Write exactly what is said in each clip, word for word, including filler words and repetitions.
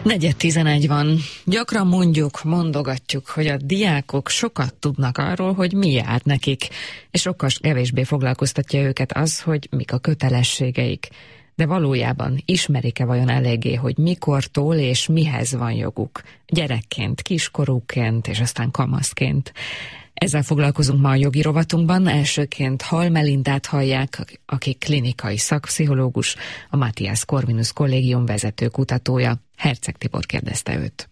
Negyed tizenegy van. Gyakran mondjuk, mondogatjuk, hogy a diákok sokat tudnak arról, hogy mi jár nekik, és sokkal kevésbé foglalkoztatja őket az, hogy mik a kötelességeik. De valójában ismerik-e vajon eléggé, hogy mikortól és mihez van joguk? Gyerekként, kiskorúként és aztán kamaszként. Ezzel foglalkozunk ma a jogi rovatunkban. Elsőként Hall Melindát hallják, aki klinikai szakpszichológus, a Matthias Corvinus Kollégium vezető kutatója. Herceg Tibor kérdezte őt.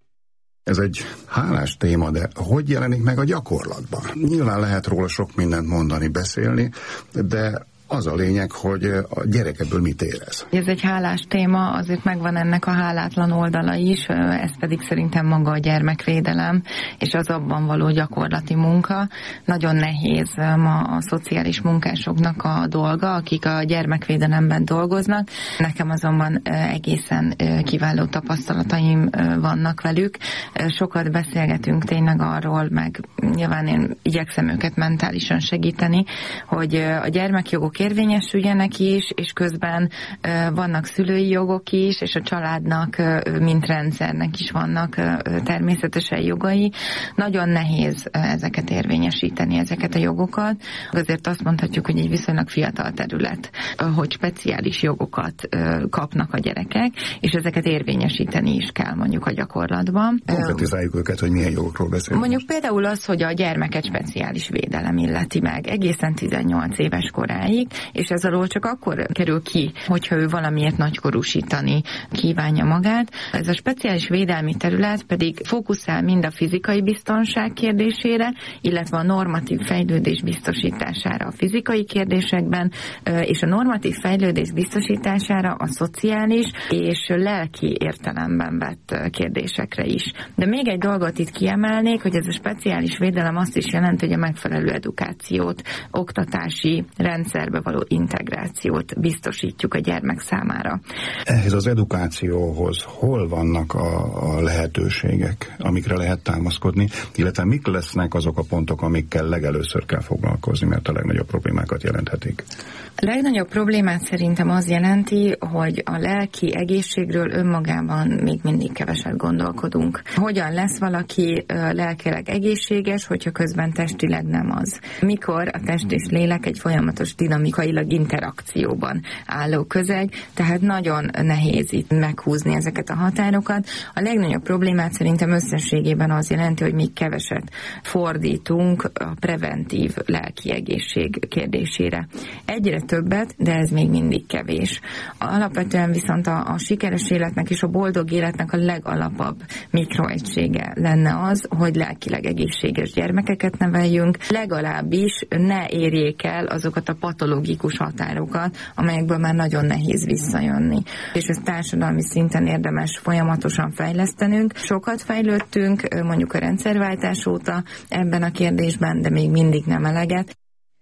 Ez egy hálás téma, de hogy jelenik meg a gyakorlatban? Nyilván lehet róla sok mindent mondani, beszélni, de az a lényeg, hogy a gyerek ebből mit érez. Ez egy hálás téma, azért megvan ennek a hálátlan oldala is, ez pedig szerintem maga a gyermekvédelem, és az abban való gyakorlati munka. Nagyon nehéz ma a szociális munkásoknak a dolga, akik a gyermekvédelemben dolgoznak. Nekem azonban egészen kiváló tapasztalataim vannak velük. Sokat beszélgetünk tényleg arról, meg nyilván én igyekszem őket mentálisan segíteni, hogy a gyermekjogok érvényesüljenek is, és közben uh, vannak szülői jogok is, és a családnak, uh, mint rendszernek is vannak uh, természetesen jogai. Nagyon nehéz uh, ezeket érvényesíteni, ezeket a jogokat. Azért azt mondhatjuk, hogy egy viszonylag fiatal terület, uh, hogy speciális jogokat uh, kapnak a gyerekek, és ezeket érvényesíteni is kell mondjuk a gyakorlatban. Konkretizáljuk uh, őket, hogy milyen jogokról beszélünk. Mondjuk például az, hogy a gyermeket speciális védelem illeti meg egészen tizennyolc éves koráig, és ez alól csak akkor kerül ki, hogyha ő valamiért nagykorúsítani kívánja magát. Ez a speciális védelmi terület pedig fókuszál mind a fizikai biztonság kérdésére, illetve a normatív fejlődés biztosítására a fizikai kérdésekben, és a normatív fejlődés biztosítására a szociális és lelki értelemben vett kérdésekre is. De még egy dolgot itt kiemelnék, hogy ez a speciális védelem azt is jelenti, hogy a megfelelő edukációt, oktatási rendszerbe való integrációt biztosítjuk a gyermek számára. Ehhez az edukációhoz hol vannak a, a lehetőségek, amikre lehet támaszkodni, illetve mik lesznek azok a pontok, amikkel legelőször kell foglalkozni, mert a legnagyobb problémákat jelenthetik? A legnagyobb problémát szerintem az jelenti, hogy a lelki egészségről önmagában még mindig keveset gondolkodunk. Hogyan lesz valaki lelkileg egészséges, hogyha közben testileg nem az? Mikor a test és lélek egy folyamatos dinamikailag interakcióban álló közeg, tehát nagyon nehéz itt meghúzni ezeket a határokat. A legnagyobb problémát szerintem összességében az jelenti, hogy még keveset fordítunk a preventív lelki egészség kérdésére. Egyre többet, de ez még mindig kevés. Alapvetően viszont a, a sikeres életnek és a boldog életnek a legalapabb mikroegysége lenne az, hogy lelkileg egészséges gyermekeket neveljünk, legalábbis ne érjék el azokat a patológikus határokat, amelyekből már nagyon nehéz visszajönni. És ezt társadalmi szinten érdemes folyamatosan fejlesztenünk. Sokat fejlődtünk, mondjuk a rendszerváltás óta ebben a kérdésben, de még mindig nem eleget.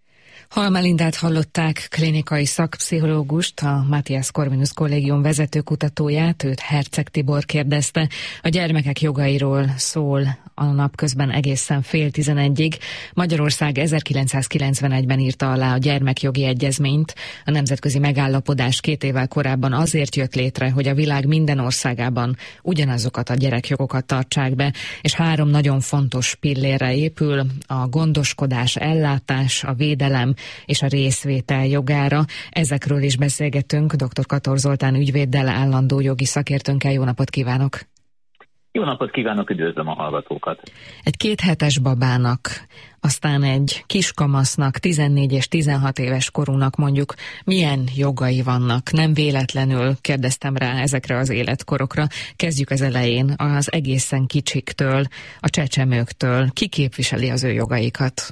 Hall Melindát hallották, klinikai szakpszichológust, a Matthias Corvinus Kollégium vezető kutatóját, őt Herceg Tibor kérdezte. A gyermekek jogairól szól a napközben egészen fél tizenegyig. Magyarország ezerkilencszázkilencvenegyben írta alá a gyermekjogi egyezményt. A nemzetközi megállapodás két évvel korábban azért jött létre, hogy a világ minden országában ugyanazokat a gyerekjogokat tartsák be, és három nagyon fontos pillérre épül: a gondoskodás, ellátás, a védelem és a részvétel jogára. Ezekről is beszélgetünk dr. Kator Zoltán ügyvéddel, állandó jogi szakértőnkkel. Jó napot kívánok! Jó napot kívánok, üdvözlöm a hallgatókat! Egy kéthetes babának, aztán egy kiskamasznak, tizennégy és tizenhat éves korúnak mondjuk milyen jogai vannak? Nem véletlenül kérdeztem rá ezekre az életkorokra. Kezdjük az elején, az egészen kicsiktől, a csecsemőktől. Ki képviseli az ő jogaikat?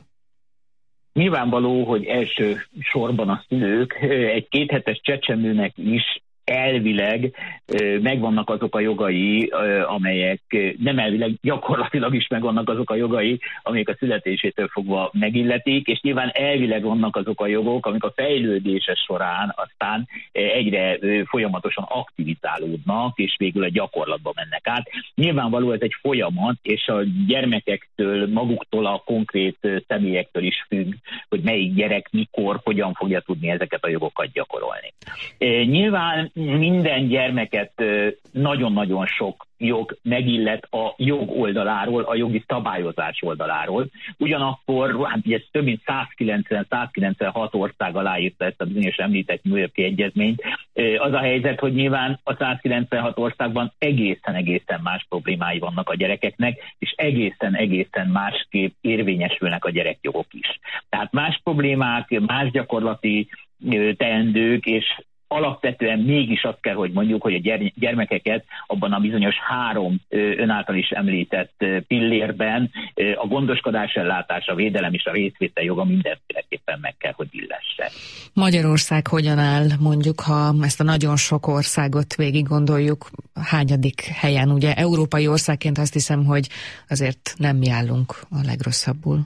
Nyilvánvaló, hogy első sorban a szülők. Egy kéthetes csecsemőnek is elvileg megvannak azok a jogai, amelyek nem elvileg, gyakorlatilag is megvannak azok a jogai, amelyek a születésétől fogva megilletik, és nyilván elvileg vannak azok a jogok, amik a fejlődése során aztán egyre folyamatosan aktivizálódnak, és végül a gyakorlatba mennek át. Nyilvánvaló ez egy folyamat, és a gyermekektől, maguktól, a konkrét személyektől is függ, hogy melyik gyerek, mikor, hogyan fogja tudni ezeket a jogokat gyakorolni. Nyilván minden gyermeket nagyon-nagyon sok jog megillet a jog oldaláról, a jogi szabályozás oldaláról. Ugyanakkor, hát ugye több mint százkilencven-százkilencvenhat ország aláírta ezt a bizonyos említett New York-i egyezményt. Az a helyzet, hogy nyilván a százkilencvenhat országban egészen-egészen más problémái vannak a gyerekeknek, és egészen-egészen másképp érvényesülnek a gyerekjogok is. Tehát más problémák, más gyakorlati teendők, és alapvetően mégis azt kell, hogy mondjuk, hogy a gyermekeket abban a bizonyos három ön által is említett pillérben a gondoskodás, ellátás, a védelem és a részvétel joga mindenféleképpen meg kell, hogy illesse. Magyarország hogyan áll, mondjuk, ha ezt a nagyon sok országot végig gondoljuk, hányadik helyen? Ugye európai országként azt hiszem, hogy azért nem mi állunk a legrosszabbul.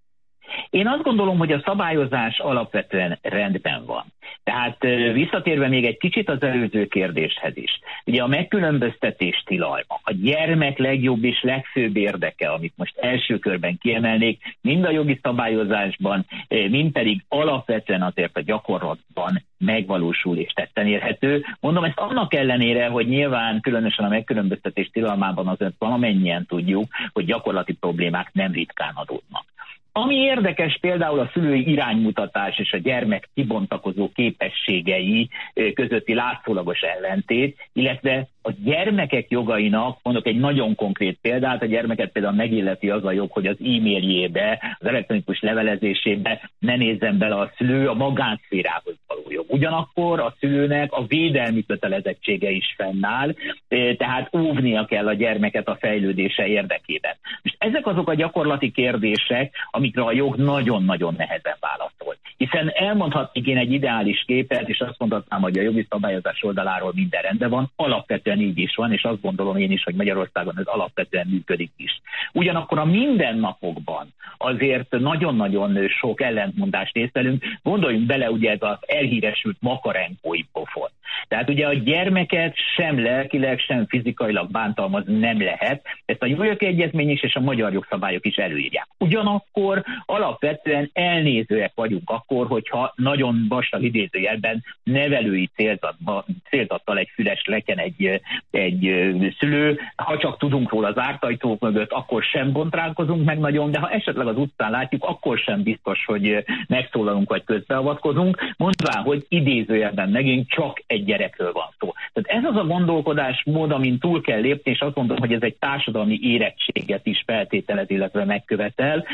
Én azt gondolom, hogy a szabályozás alapvetően rendben van. Tehát visszatérve még egy kicsit az előző kérdéshez is. Ugye a megkülönböztetés tilalma, a gyermek legjobb és legfőbb érdeke, amit most első körben kiemelnék, mind a jogi szabályozásban, mind pedig alapvetően azért a gyakorlatban megvalósul és tetten érhető. Mondom ezt annak ellenére, hogy nyilván különösen a megkülönböztetés tilalmában azért valamennyien tudjuk, hogy gyakorlati problémák nem ritkán adódnak. Ami érdekes például a szülői iránymutatás és a gyermek kibontakozó képességei közötti látszólagos ellentét, illetve a gyermekek jogainak, mondok egy nagyon konkrét példát, a gyermeket például megilleti az a jog, hogy az e-mailjébe, az elektronikus levelezésébe ne nézzen bele a szülő, a magánszférához való jog. Ugyanakkor a szülőnek a védelmi kötelezettsége is fennáll, tehát óvnia kell a gyermeket a fejlődése érdekében. És ezek azok a gyakorlati kérdések, amikre a jog nagyon-nagyon nehezen válaszol. Hiszen elmondhatnék én egy ideális képet, és azt mondhatnám, hogy a jogi szabályozás oldaláról minden rendben van, alapvetően így is van, és azt gondolom én is, hogy Magyarországon ez alapvetően működik is. Ugyanakkor a mindennapokban azért nagyon-nagyon sok ellentmondást észlelünk. Gondoljunk bele ugye ez az elhíresült makarenkói pofon. Tehát ugye a gyermeket sem lelkileg, sem fizikailag bántalmazni nem lehet. Ezt a New York-i egyezmény is és a magyar jogszabályok is előírják. Ugyanakkor alapvetően elnézőek vagyunk akkor, hogyha nagyon vastag idézőjelben nevelői célzatba, célzattal egy füles leken egy, egy szülő. Ha csak tudunk róla az zárt ajtók mögött, akkor sem bontránkozunk meg nagyon, de ha esetleg az utcán látjuk, akkor sem biztos, hogy megszólalunk vagy közbeavatkozunk, mondván, hogy idézőjelben megint csak egy gyerekről van szó. Tehát ez az a gondolkodásmód, amin túl kell lépni, és azt mondom, hogy ez egy társadalmi érettséget is feltételez, illetve megkövetel,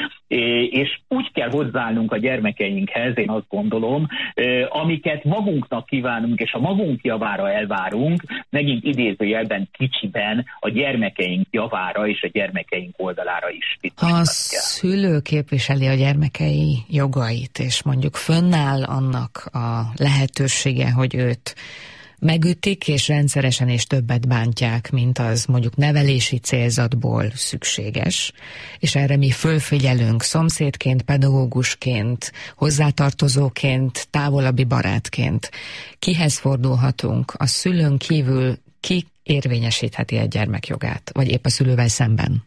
és úgy kell hozzáállnunk a gyermekeinkhez, én azt gondolom, amiket magunknak kívánunk, és a magunk javára elvárunk, megint idézőjelben kicsiben a gyermekeink javára és a gyermekeink oldalára is. Ha a szülő képviseli a gyermekei jogait, és mondjuk fönnáll annak a lehetősége, hogy őt megütik, és rendszeresen és többet bántják, mint az mondjuk nevelési célzatból szükséges, és erre mi fölfigyelünk szomszédként, pedagógusként, hozzátartozóként, távolabbi barátként. Kihez fordulhatunk? A szülőn kívül ki érvényesítheti a gyermekjogát, vagy épp a szülővel szemben?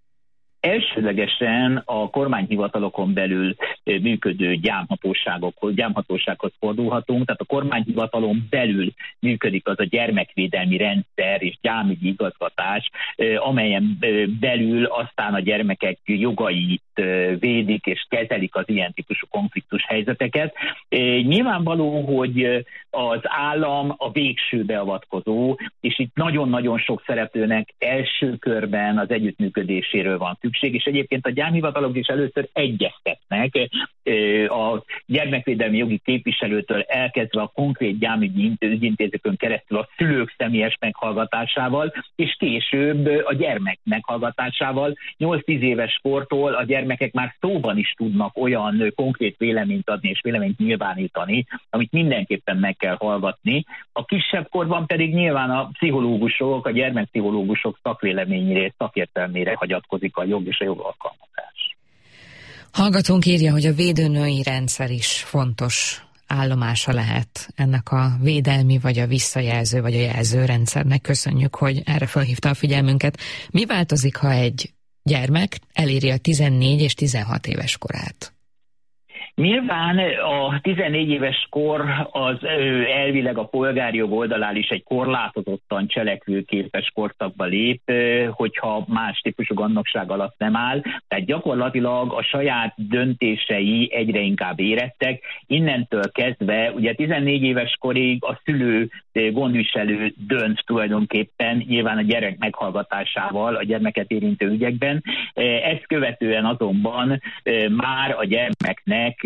Elsődlegesen a kormányhivatalokon belül működő gyámhatóságokhoz, gyámhatósághoz fordulhatunk, tehát a kormányhivatalon belül működik az a gyermekvédelmi rendszer és gyámügyi igazgatás, amelyen belül aztán a gyermekek jogait védik és kezelik az ilyen típusú konfliktus helyzeteket. Nyilvánvaló, hogy az állam a végső beavatkozó, és itt nagyon-nagyon sok szereplőnek első körben az együttműködéséről van szükség, és egyébként a gyámhivatalok is először egyeztetnek a gyermekvédelmi jogi képviselőtől elkezdve a konkrét gyámügyi ügyintézőkön keresztül a szülők személyes meghallgatásával, és később a gyermek meghallgatásával. nyolc-tíz éves kortól a gyermekek már szóban is tudnak olyan konkrét véleményt adni és véleményt nyilvánítani, amit mindenképpen meg kell hallgatni. A kisebb korban pedig nyilván a pszichológusok, a gyermekpszichológusok szakvéleményére, szakértelmére hagyatkozik a jog és a jogalkalmazás. Hallgatónk írja, hogy a védőnői rendszer is fontos állomása lehet ennek a védelmi, vagy a visszajelző, vagy a jelzőrendszernek. Köszönjük, hogy erre felhívta a figyelmünket. Mi változik, ha egy gyermek eléri a tizennégy és tizenhat éves korát? Nyilván a tizennégy éves kor az elvileg a polgári jog oldalán is egy korlátozottan cselekvőképes korszakba lép, hogyha más típusú gondnokság alatt nem áll. Tehát gyakorlatilag a saját döntései egyre inkább érettek. Innentől kezdve, ugye tizennégy éves korig a szülő gondviselő dönt tulajdonképpen, nyilván a gyerek meghallgatásával a gyermeket érintő ügyekben. Ezt követően azonban már a gyermeknek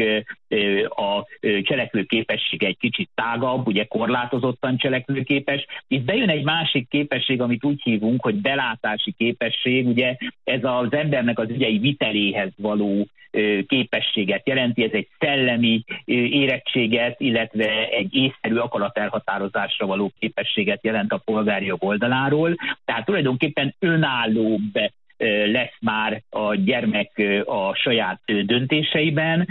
a cselekvőképessége egy kicsit tágabb, ugye korlátozottan cselekvőképes. Itt bejön egy másik képesség, amit úgy hívunk, hogy belátási képesség, ugye ez az embernek az ügyei viteléhez való képességet jelenti, ez egy szellemi érettséget, illetve egy észszerű akaratelhatározásra való képességet jelent a polgári jog oldaláról. Tehát tulajdonképpen önállóbb lesz már a gyermek a saját döntéseiben.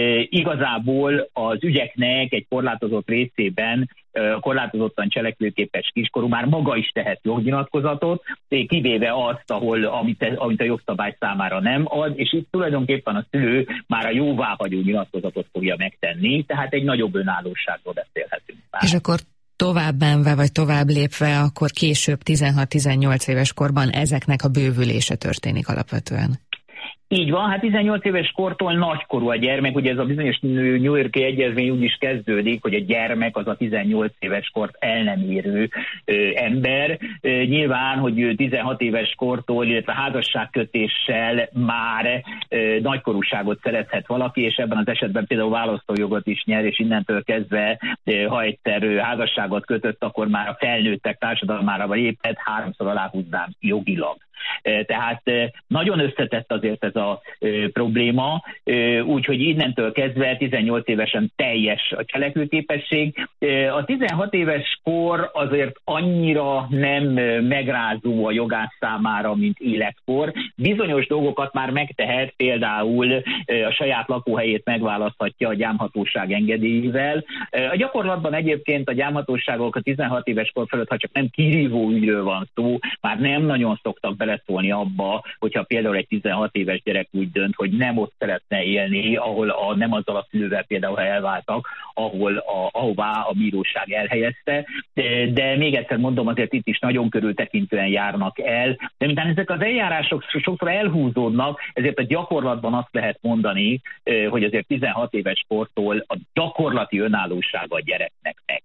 Igazából az ügyeknek egy korlátozott részében korlátozottan cselekvőképes kiskorú már maga is tehet jognyilatkozatot, kivéve azt, ahol, amit, amit a jogszabály számára nem ad, és itt tulajdonképpen a szülő már a jóváhagyó nyilatkozatot fogja megtenni, tehát egy nagyobb önállóságról beszélhetünk már. És akkor tovább menve, vagy tovább lépve, akkor később tizenhat-tizennyolc éves korban ezeknek a bővülése történik alapvetően. Így van, hát tizennyolc éves kortól nagykorú a gyermek, ugye ez a bizonyos New York-i egyezmény úgy is kezdődik, hogy a gyermek az a tizennyolc éves kort el nem érő ö, ember. Ö, nyilván, hogy tizenhat éves kortól, illetve házasságkötéssel már ö, nagykorúságot szerezhet valaki, és ebben az esetben például választójogot is nyer, és innentől kezdve, ö, ha egyszer ö, házasságot kötött, akkor már a felnőttek társadalmára léphet, háromszor aláhúznám jogilag. Tehát nagyon összetett azért ez a probléma, úgyhogy innentől kezdve tizennyolc évesen teljes a cselekvőképesség. A tizenhat éves kor azért annyira nem megrázó a jogász számára, mint életkor. Bizonyos dolgokat már megtehet, például a saját lakóhelyét megválaszthatja a gyámhatóság engedélyével. A gyakorlatban egyébként a gyámhatóságok a tizenhat éves kor fölött, ha csak nem kirívó ügyről van szó, már nem nagyon szoktak beleszólni abba, hogyha például egy tizenhat éves gyerek úgy dönt, hogy nem ott szeretne élni, ahol a, nem azzal a szülővel például elváltak, ahol a, ahová a bíróság elhelyezte. De, de még egyszer mondom, azért itt is nagyon körültekintően járnak el. De miután ezek az eljárások sokszor elhúzódnak, ezért a gyakorlatban azt lehet mondani, hogy azért tizenhat éves kortól a gyakorlati önállósága a gyereknek meg.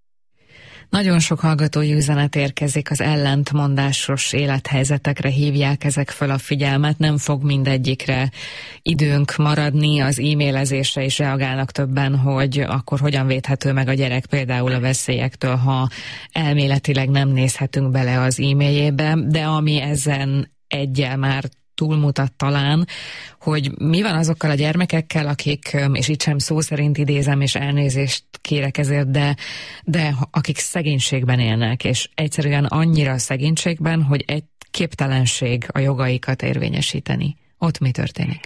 Nagyon sok hallgatói üzenet érkezik, az ellentmondásos élethelyzetekre hívják ezek fel a figyelmet, nem fog mindegyikre időnk maradni, az e-mailezésre is reagálnak többen, hogy akkor hogyan védhető meg a gyerek például a veszélyektől, ha elméletileg nem nézhetünk bele az e-mailjébe, de ami ezen egyel már túlmutat talán, hogy mi van azokkal a gyermekekkel, akik, és itt sem szó szerint idézem, és elnézést kérek ezért, de, de akik szegénységben élnek, és egyszerűen annyira szegénységben, hogy egy képtelenség a jogaikat érvényesíteni. Ott mi történik?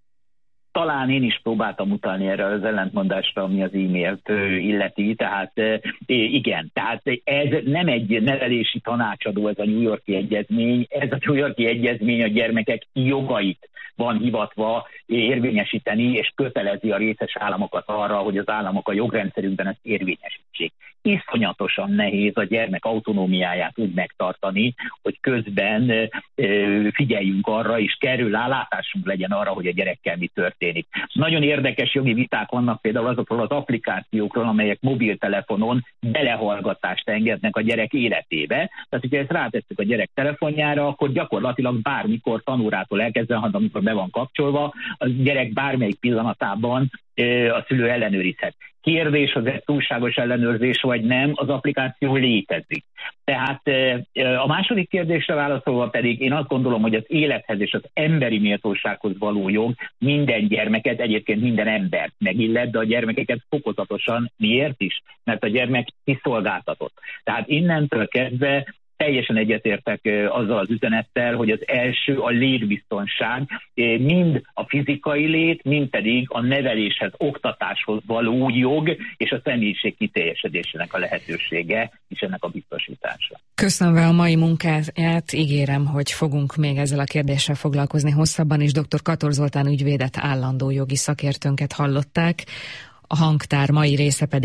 Talán én is próbáltam utalni erre az ellentmondásra, ami az e-mailt illeti, tehát igen, tehát ez nem egy nevelési tanácsadó, ez a New York-i egyezmény, ez a New York-i egyezmény a gyermekek jogait van hivatva érvényesíteni, és kötelezi a részes államokat arra, hogy az államok a jogrendszerükben ezt érvényesítsék. Iszonyatosan nehéz a gyermek autonómiáját úgy megtartani, hogy közben figyeljünk arra, és kerül látásunk legyen arra, hogy a gyerekkel mi történik. Nagyon érdekes jogi viták vannak például azokról az applikációkról, amelyek mobiltelefonon belehallgatást engednek a gyerek életébe. Tehát, hogyha ezt rátesszük a gyerek telefonjára, akkor gyakorlatilag bármikor tanórától elkezdve, amikor be van kapcsolva, a gyerek bármelyik pillanatában a szülő ellenőrizhet. Kérdés, hogy ez túlságos ellenőrzés vagy nem, az applikáció létezik. Tehát a második kérdésre válaszolva pedig én azt gondolom, hogy az élethez és az emberi méltósághoz való jog minden gyermeket, egyébként minden embert megillet, de a gyermekeket fokozatosan. Miért is? Mert a gyermek kiszolgáltatott. Tehát innentől kezdve teljesen egyetértek azzal az üzenettel, hogy az első a létbiztonság, mind a fizikai lét, mind pedig a neveléshez, oktatáshoz való jog és a személyiség kiteljesedésének a lehetősége és ennek a biztosítása. Köszönve a mai munkáját, ígérem, hogy fogunk még ezzel a kérdéssel foglalkozni hosszabban, és dr. Kator Zoltán ügyvédet, állandó jogi szakértőnket hallották. A hangtár mai része pedig